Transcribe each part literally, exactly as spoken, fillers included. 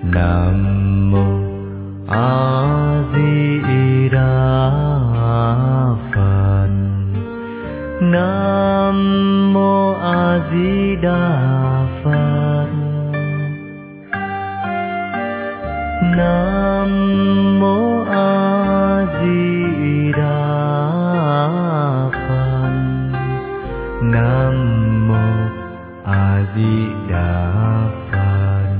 Nam mô A Di Đà Phật. Nam mô A Di Đà Phật. Nam mô A Di Đà Phật. Nam mô A Di Đà Phật.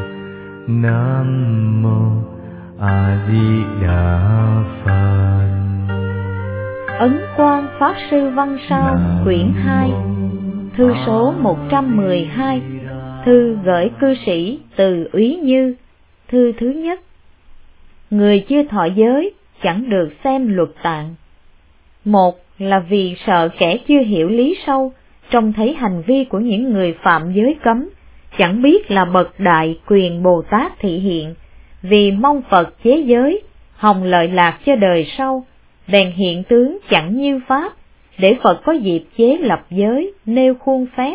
Nam mô A Di Đà Phật. Ấn Quang Pháp Sư Văn Sao quyển hai, thư số một trăm mười hai, thư gửi cư sĩ Từ Úy Như, thư thứ nhất. Người chưa thọ giới chẳng được xem luật tạng. Một là vì sợ kẻ chưa hiểu lý sâu, trông thấy hành vi của những người phạm giới cấm, chẳng biết là bậc đại quyền Bồ Tát thị hiện, vì mong Phật chế giới, hồng lợi lạc cho đời sau, bèn hiện tướng chẳng như pháp, để Phật có dịp chế lập giới, nêu khuôn phép.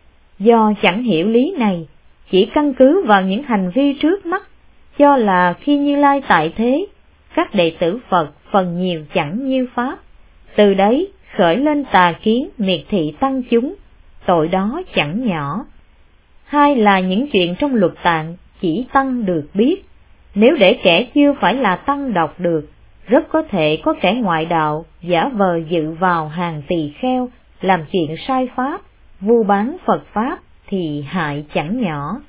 Do chẳng hiểu lý này, chỉ căn cứ vào những hành vi trước mắt, cho là khi Như Lai tại thế, các đệ tử Phật phần nhiều chẳng như pháp, từ đấy khởi lên tà kiến miệt thị tăng chúng, tội đó chẳng nhỏ. Hai là những chuyện trong luật tạng chỉ tăng được biết, nếu để kẻ chưa phải là tăng đọc được, rất có thể có kẻ ngoại đạo giả vờ dự vào hàng tỳ kheo, làm chuyện sai pháp, vu bán Phật pháp thì hại chẳng nhỏ.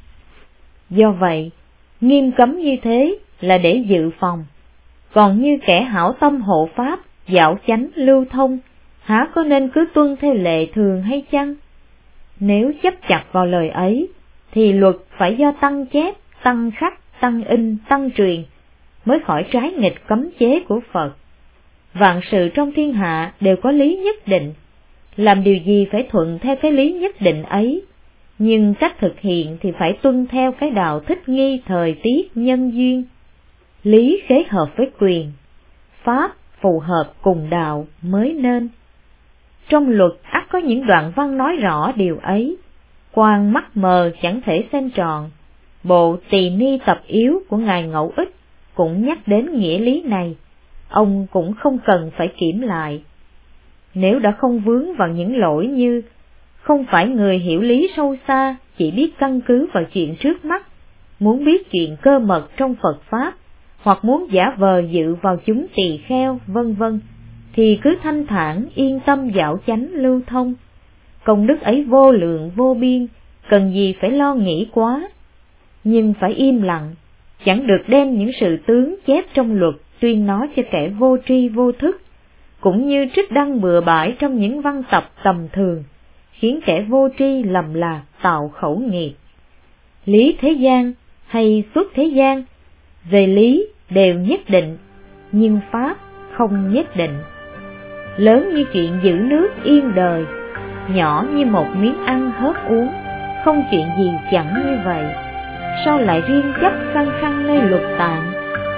Do vậy, nghiêm cấm như thế là để dự phòng. Còn như kẻ hảo tâm hộ pháp, dạo chánh lưu thông, há có nên cứ tuân theo lệ thường hay chăng? Nếu chấp chặt vào lời ấy, thì luật phải do tăng chép, tăng khắc, tăng in, tăng truyền, mới khỏi trái nghịch cấm chế của Phật. Vạn sự trong thiên hạ đều có lý nhất định, làm điều gì phải thuận theo cái lý nhất định ấy, nhưng cách thực hiện thì phải tuân theo cái đạo thích nghi thời tiết nhân duyên. Lý khế hợp với quyền, pháp phù hợp cùng đạo mới nên. Trong luật ắt có những đoạn văn nói rõ điều ấy, quan mắt mờ chẳng thể xem tròn. Bộ Tỳ Ni Tập Yếu của Ngài Ngẫu Ích cũng nhắc đến nghĩa lý này, ông cũng không cần phải kiểm lại. Nếu đã không vướng vào những lỗi như không phải người hiểu lý sâu xa, chỉ biết căn cứ vào chuyện trước mắt, muốn biết chuyện cơ mật trong Phật Pháp, hoặc muốn giả vờ dự vào chúng tỳ kheo, vân vân, thì cứ thanh thản yên tâm dạo chánh lưu thông. Công đức ấy vô lượng vô biên, cần gì phải lo nghĩ quá. Nhưng phải im lặng, chẳng được đem những sự tướng chép trong luật tuyên nói cho kẻ vô tri vô thức, cũng như trích đăng bừa bãi trong những văn tập tầm thường, khiến kẻ vô tri lầm lạc tạo khẩu nghiệp. Lý thế gian hay xuất thế gian, về lý đều nhất định, nhưng pháp không nhất định. Lớn như chuyện giữ nước yên đời, nhỏ như một miếng ăn hớp uống, không chuyện gì chẳng như vậy, sao lại riêng chấp khăng khăng nơi luật tạng?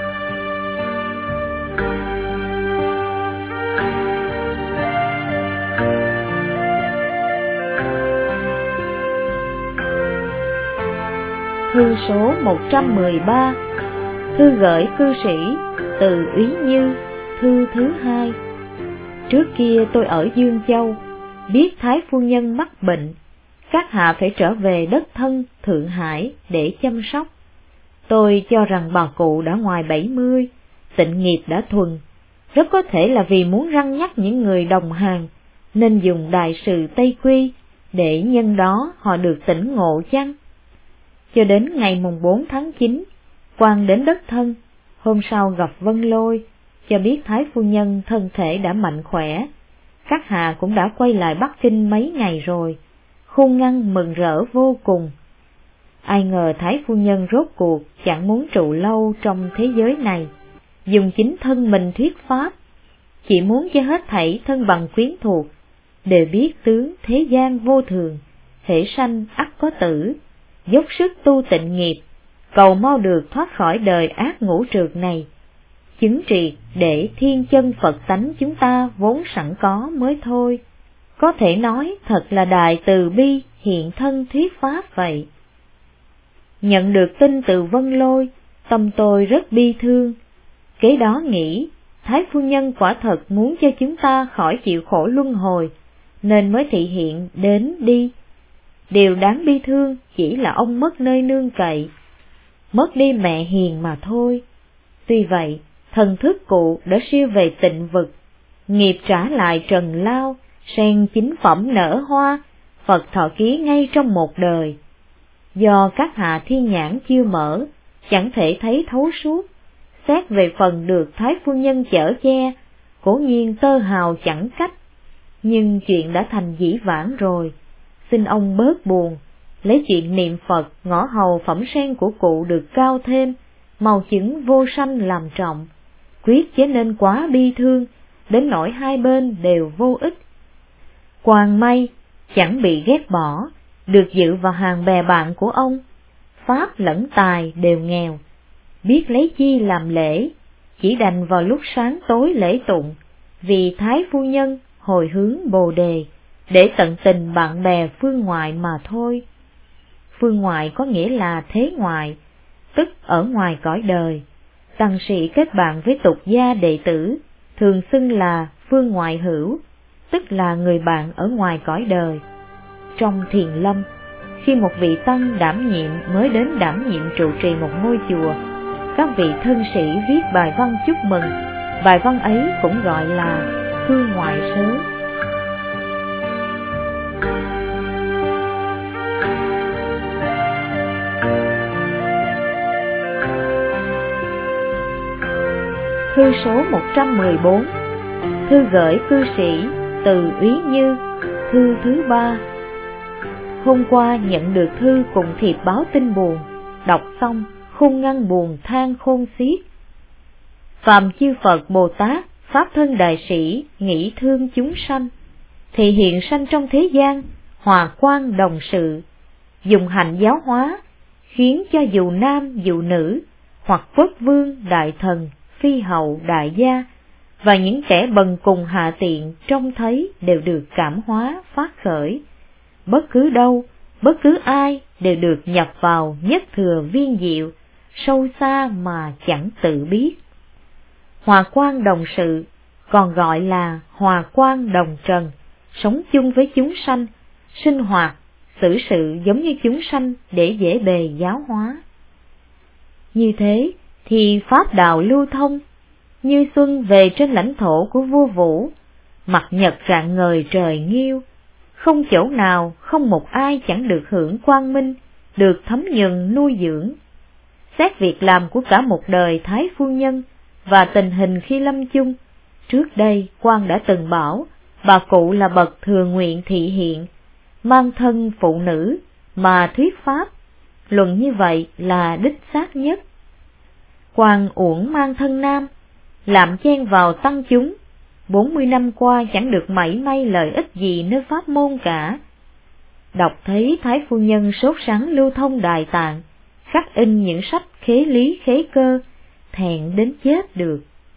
Thư số một trăm mười ba, thư gửi cư sĩ Từ Úy Như, thư thứ hai. Trước kia tôi ở Dương Châu, biết Thái phu nhân mắc bệnh, các hạ phải trở về đất thân Thượng Hải để chăm sóc. Tôi cho rằng bà cụ đã ngoài bảy mươi, tịnh nghiệp đã thuần, rất có thể là vì muốn răn nhắc những người đồng hàng, nên dùng đại sự Tây Quy, để nhân đó họ được tỉnh ngộ chăng? Cho đến ngày mùng bốn tháng chín, quan đến đất thân, hôm sau gặp Vân Lôi, cho biết Thái phu nhân thân thể đã mạnh khỏe, các hạ cũng đã quay lại Bắc Kinh mấy ngày rồi. Khôn Ngăn mừng rỡ vô cùng. Ai ngờ Thái phu nhân rốt cuộc chẳng muốn trụ lâu trong thế giới này, dùng chính thân mình thuyết pháp, chỉ muốn cho hết thảy thân bằng quyến thuộc đều biết tướng thế gian vô thường, hễ sanh ắt có tử, dốc sức tu tịnh nghiệp, cầu mau được thoát khỏi đời ác ngũ trược này, chứng triệt để thiên chân Phật tánh chúng ta vốn sẵn có mới thôi. Có thể nói thật là đại từ bi hiện thân thuyết pháp vậy. Nhận được tin từ Vân Lôi, tâm tôi rất bi thương. Kế đó nghĩ, Thái phu nhân quả thật muốn cho chúng ta khỏi chịu khổ luân hồi, nên mới thị hiện đến đi. Điều đáng bi thương chỉ là ông mất nơi nương cậy, mất đi mẹ hiền mà thôi. Tuy vậy, thần thức cụ đã siêu về tịnh vực, nghiệp trả lại trần lao, sen chính phẩm nở hoa, Phật thọ ký ngay trong một đời. Do các hạ thiên nhãn chưa mở, chẳng thể thấy thấu suốt, xét về phần được Thái phu nhân chở che, cố nhiên tơ hào chẳng cách. Nhưng chuyện đã thành dĩ vãng rồi, xin ông bớt buồn, lấy chuyện niệm Phật ngõ hầu phẩm sen của cụ được cao thêm, mau chứng vô sanh làm trọng, quyết chế nên quá bi thương, đến nỗi hai bên đều vô ích. Quang may, chẳng bị ghét bỏ, được dự vào hàng bè bạn của ông, pháp lẫn tài đều nghèo, biết lấy chi làm lễ, chỉ đành vào lúc sáng tối lễ tụng, vì Thái phu nhân hồi hướng Bồ đề, để tận tình bạn bè phương ngoại mà thôi. Phương ngoại có nghĩa là thế ngoại, tức ở ngoài cõi đời. Tăng sĩ kết bạn với tục gia đệ tử, thường xưng là phương ngoại hữu, tức là người bạn ở ngoài cõi đời. Trong thiền lâm, khi một vị tăng đảm nhiệm mới đến đảm nhiệm trụ trì một ngôi chùa, các vị thân sĩ viết bài văn chúc mừng, bài văn ấy cũng gọi là phương ngoại sớ. Thư số một trăm mười bốn, thư gửi cư sĩ từ Úy Như, thư thứ ba. Hôm qua nhận được thư cùng thiệp báo tin buồn, đọc xong khôn ngăn buồn than khôn xiết. Phàm chư Phật Bồ Tát, Pháp thân đại sĩ nghĩ thương chúng sanh, thì hiện sanh trong thế gian, hòa quang đồng sự, dùng hạnh giáo hóa, khiến cho dù nam dù nữ, hoặc quốc vương đại thần, phi hậu đại gia, và những kẻ bần cùng hạ tiện trông thấy đều được cảm hóa phát khởi. Bất cứ đâu, bất cứ ai đều được nhập vào nhất thừa viên diệu, sâu xa mà chẳng tự biết. Hòa quang đồng sự, còn gọi là hòa quang đồng trần, sống chung với chúng sanh, sinh hoạt, xử sự giống như chúng sanh để dễ bề giáo hóa. Như thế thì pháp đạo lưu thông, như xuân về trên lãnh thổ của vua Vũ, mặt nhật rạng ngời trời nghiêu, không chỗ nào không một ai chẳng được hưởng quang minh, được thấm nhuần nuôi dưỡng. Xét việc làm của cả một đời Thái phu nhân và tình hình khi lâm chung, trước đây quan đã từng bảo bà cụ là bậc thừa nguyện thị hiện, mang thân phụ nữ mà thuyết pháp, luận như vậy là đích xác nhất. Quan uổng mang thân nam, làm chen vào tăng chúng, bốn mươi năm qua chẳng được mảy may lợi ích gì nơi pháp môn cả. Đọc thấy Thái phu nhân sốt sắng lưu thông Đại Tạng, khắc in những sách khế lý khế cơ, thẹn đến chết được.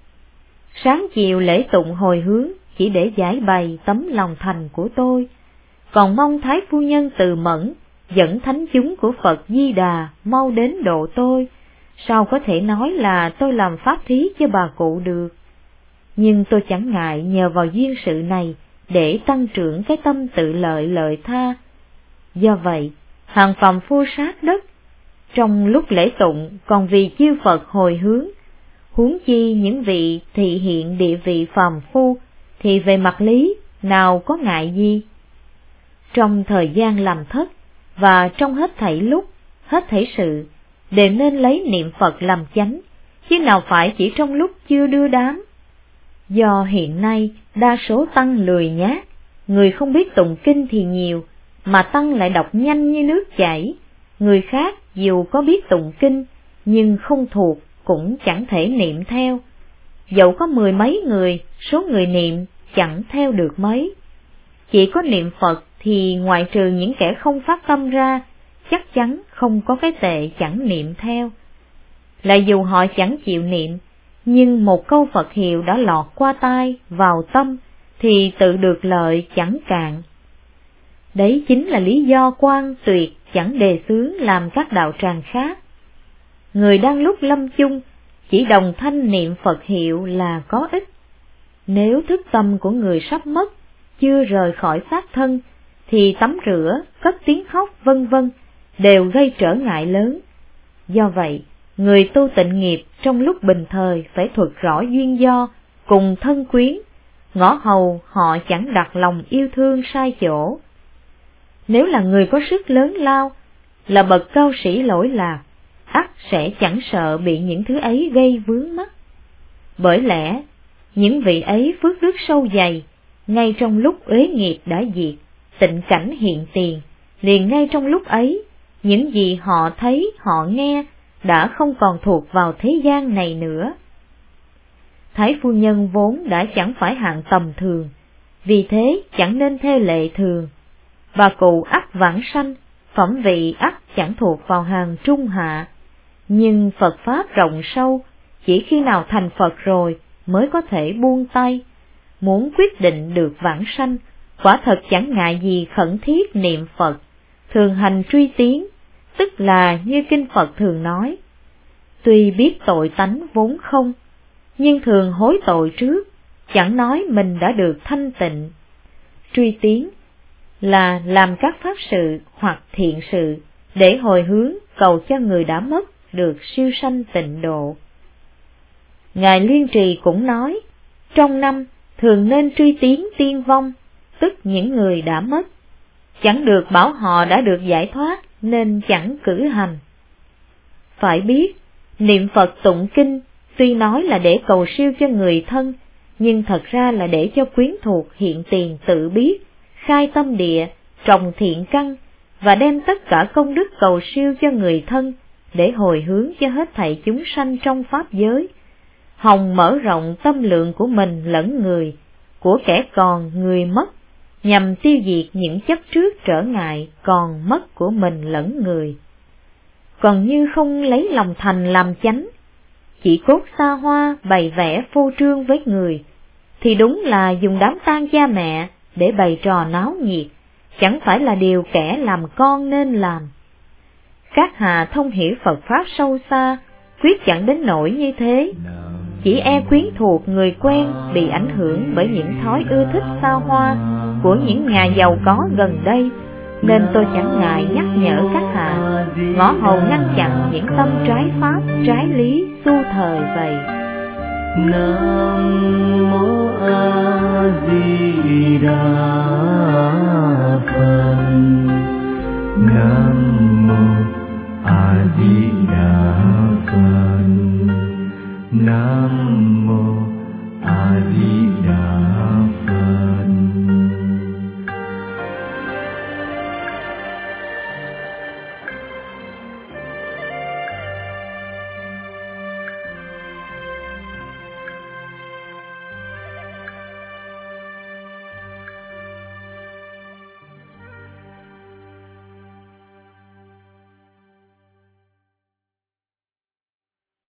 Sáng chiều lễ tụng hồi hướng chỉ để giải bày tấm lòng thành của tôi, còn mong Thái phu nhân từ mẫn, dẫn thánh chúng của Phật Di Đà mau đến độ tôi, sao có thể nói là tôi làm pháp thí cho bà cụ được. Nhưng tôi chẳng ngại nhờ vào duyên sự này để tăng trưởng cái tâm tự lợi lợi tha. Do vậy, hàng phàm phu sát đất, trong lúc lễ tụng còn vì chư Phật hồi hướng, huống chi những vị thị hiện địa vị phàm phu, thì về mặt lý nào có ngại gì. Trong thời gian làm thất, và trong hết thảy lúc, hết thảy sự, đều nên lấy niệm Phật làm chánh, chứ nào phải chỉ trong lúc chưa đưa đám. Do hiện nay đa số tăng lười nhác, người không biết tụng kinh thì nhiều, mà tăng lại đọc nhanh như nước chảy. Người khác dù có biết tụng kinh, nhưng không thuộc cũng chẳng thể niệm theo. Dẫu có mười mấy người, số người niệm chẳng theo được mấy. Chỉ có niệm Phật thì ngoại trừ những kẻ không phát tâm ra, chắc chắn không có cái tệ chẳng niệm theo. Lại dù họ chẳng chịu niệm, nhưng một câu Phật hiệu đã lọt qua tai, vào tâm, thì tự được lợi chẳng cạn. Đấy chính là lý do Quan Tuyệt chẳng đề xướng làm các đạo tràng khác. Người đang lúc lâm chung chỉ đồng thanh niệm Phật hiệu là có ích. Nếu thức tâm của người sắp mất chưa rời khỏi xác thân thì tắm rửa, cất tiếng khóc vân vân đều gây trở ngại lớn. Do vậy, người tu tịnh nghiệp trong lúc bình thời phải thuật rõ duyên do cùng thân quyến, ngõ hầu họ chẳng đặt lòng yêu thương sai chỗ. Nếu là người có sức lớn lao, là bậc cao sĩ lỗi lạc, ắt sẽ chẳng sợ bị những thứ ấy gây vướng mắc. Bởi lẽ, những vị ấy phước đức sâu dày, ngay trong lúc uế nghiệp đã diệt, tịnh cảnh hiện tiền, liền ngay trong lúc ấy, những gì họ thấy, họ nghe đã không còn thuộc vào thế gian này nữa. Thái phu nhân vốn đã chẳng phải hạng tầm thường, vì thế chẳng nên theo lệ thường. Bà cụ ắt vãng sanh, phẩm vị ắt chẳng thuộc vào hàng trung hạ. Nhưng Phật Pháp rộng sâu, chỉ khi nào thành Phật rồi mới có thể buông tay. Muốn quyết định được vãng sanh, quả thật chẳng ngại gì khẩn thiết niệm Phật, thường hành truy tiến, tức là như kinh Phật thường nói. Tuy biết tội tánh vốn không, nhưng thường hối tội trước, chẳng nói mình đã được thanh tịnh. Truy tiến là làm các pháp sự hoặc thiện sự để hồi hướng cầu cho người đã mất được siêu sanh tịnh độ. Ngài Liên Trì cũng nói, trong năm thường nên truy tiến tiên vong, tức những người đã mất, chẳng được bảo họ đã được giải thoát nên chẳng cử hành. Phải biết, niệm Phật tụng kinh tuy nói là để cầu siêu cho người thân, nhưng thật ra là để cho quyến thuộc hiện tiền tự biết, khai tâm địa, trồng thiện căn, và đem tất cả công đức cầu siêu cho người thân, để hồi hướng cho hết thảy chúng sanh trong pháp giới, hòng mở rộng tâm lượng của mình lẫn người, của kẻ còn người mất, nhằm tiêu diệt những chấp trước trở ngại còn mất của mình lẫn người. Còn như không lấy lòng thành làm chánh, chỉ cốt xa hoa bày vẽ phô trương với người, thì đúng là dùng đám tang cha mẹ để bày trò náo nhiệt, chẳng phải là điều kẻ làm con nên làm. Các hạ thông hiểu Phật Pháp sâu xa, quyết chẳng đến nỗi như thế, chỉ e quyến thuộc người quen bị ảnh hưởng bởi những thói ưa thích xa hoa của những nhà giàu có gần đây, nên tôi chẳng ngại nhắc nhở các hạ, ngõ hầu ngăn chặn những tâm trái pháp, trái lý xu thời vậy. Nam mô A Di Đà